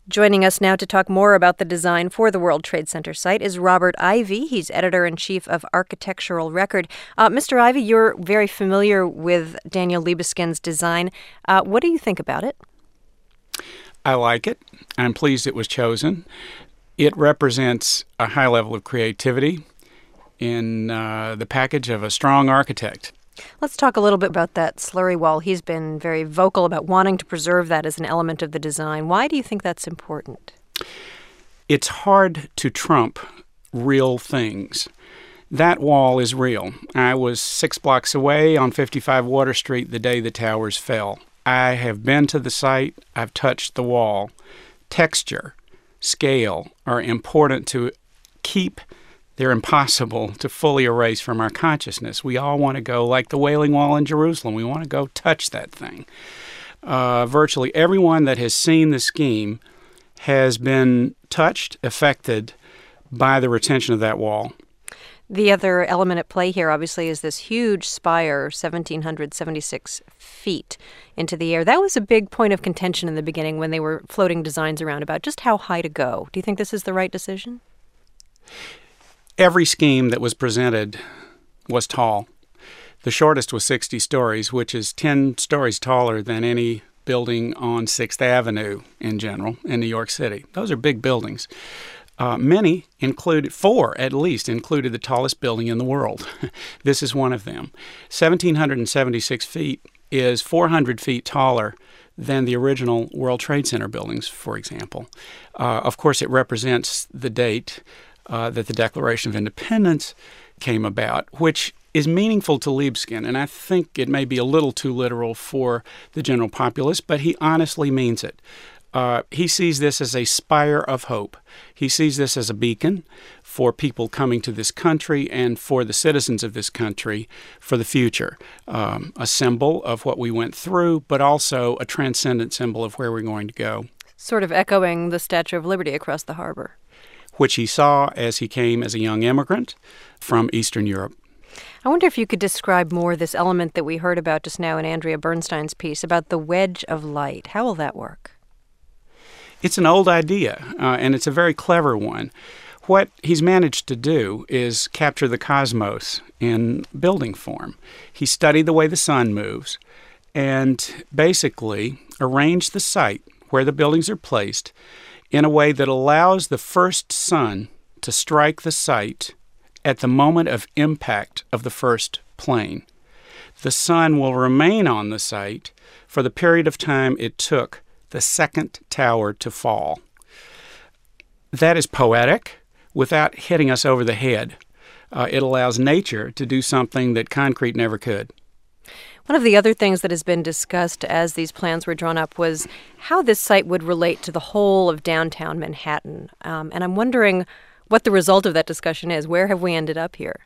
Joining us now to talk more about the design for the World Trade Center site is Robert Ivy. He's editor-in-chief of Architectural Record. Mr. Ivy, you're very familiar with Daniel Libeskind's design. What do you think about it? I like it. I'm pleased it was chosen. It represents a high level of creativity in the package of a strong architect. Let's talk a little bit about that slurry wall. He's been very vocal about wanting to preserve that as an element of the design. Why do you think that's important? It's hard to trump real things. That wall is real. I was 6 blocks away on 55 Water Street the day the towers fell. I have been to the site. I've touched the wall. Texture, scale are important to keep. They're impossible to fully erase from our consciousness. We all want to go like the Wailing Wall in Jerusalem. We want to go touch that thing. Virtually everyone that has seen the scheme has been touched, affected by the retention of that wall. The other element at play here, obviously, is this huge spire, 1,776 feet into the air. That was a big point of contention in the beginning when they were floating designs around about just how high to go. Do you think this is the right decision? Every scheme that was presented was tall. The shortest was 60 stories, which is 10 stories taller than any building on 6th Avenue in general in New York City. Those are big buildings. Many included, 4 at least, included the tallest building in the world. This is one of them. 1,776 feet is 400 feet taller than the original World Trade Center buildings, for example. Of course, it represents the date that the Declaration of Independence came about, which is meaningful to Libeskind, and I think it may be a little too literal for the general populace, but he honestly means it. He sees this as a spire of hope. He sees this as a beacon for people coming to this country and for the citizens of this country for the future. A symbol of what we went through, but also a transcendent symbol of where we're going to go. Sort of echoing the Statue of Liberty across the harbor, which he saw as he came as a young immigrant from Eastern Europe. I wonder if you could describe more this element that we heard about just now in Andrea Bernstein's piece about the wedge of light. How will that work? It's an old idea, and it's a very clever one. What he's managed to do is capture the cosmos in building form. He studied the way the sun moves and basically arranged the site where the buildings are placed in a way that allows the first sun to strike the site at the moment of impact of the first plane. The sun will remain on the site for the period of time it took the second tower to fall. That is poetic without hitting us over the head. It allows nature to do something that concrete never could. One of the other things that has been discussed as these plans were drawn up was how this site would relate to the whole of downtown Manhattan. And I'm wondering what the result of that discussion is. Where have we ended up here?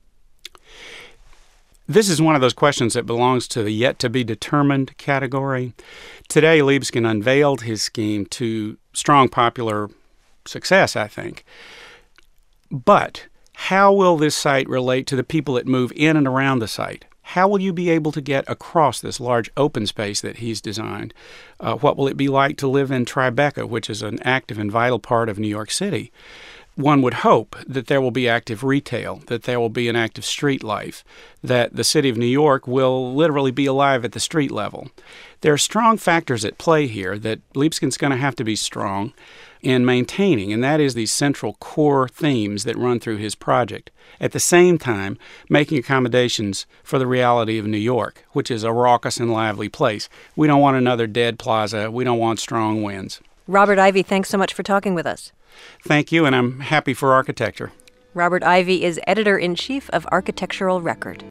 This is one of those questions that belongs to the yet-to-be-determined category. Today, Libeskind unveiled his scheme to strong popular success, I think. But how will this site relate to the people that move in and around the site? How will you be able to get across this large open space that he's designed? What will it be like to live in Tribeca, which is an active and vital part of New York City? One would hope that there will be active retail, that there will be an active street life, that the city of New York will literally be alive at the street level. There are strong factors at play here that Libeskind's going to have to be strong in maintaining, and that is these central core themes that run through his project. At the same time, making accommodations for the reality of New York, which is a raucous and lively place. We don't want another dead plaza. We don't want strong winds. Robert Ivy, thanks so much for talking with us. Thank you, and I'm happy for architecture. Robert Ivy is editor-in-chief of Architectural Record.